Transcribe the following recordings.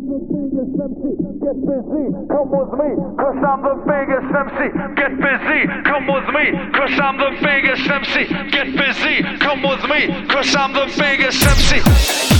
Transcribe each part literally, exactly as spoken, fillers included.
biggest M C. Get busy, come with me, cause I'm the biggest M C. Get busy, come with me, cause I'm the biggest M C. Get busy, come with me, cause I'm the biggest M C.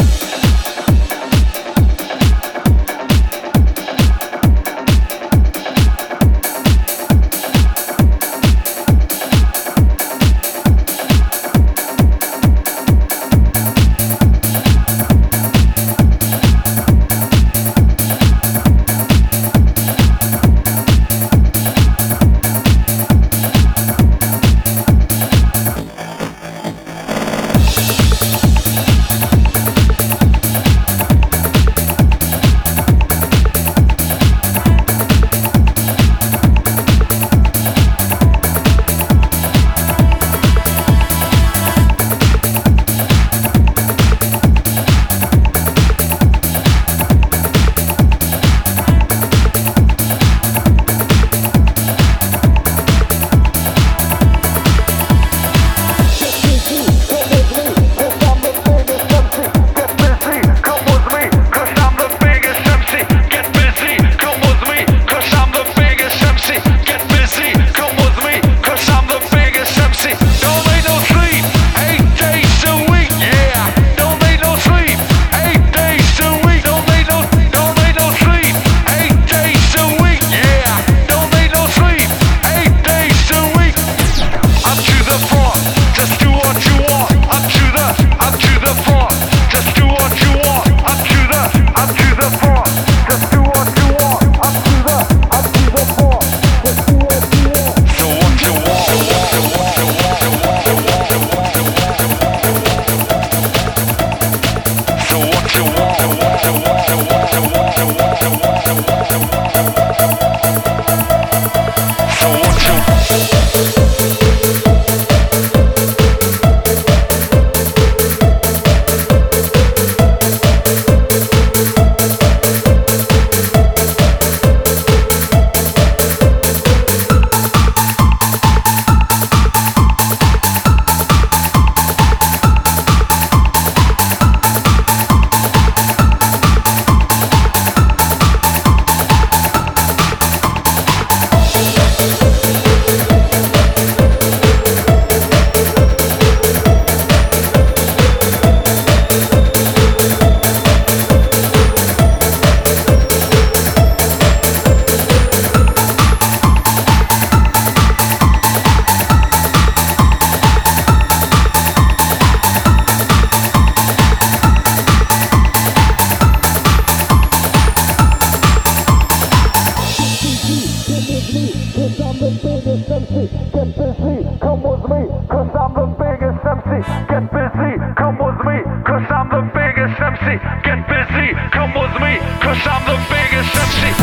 Get busy, come with me, cause I'm the biggest M C. Get busy, come with me, cause I'm the biggest M C. Get busy, come with me, cause I'm the biggest M C.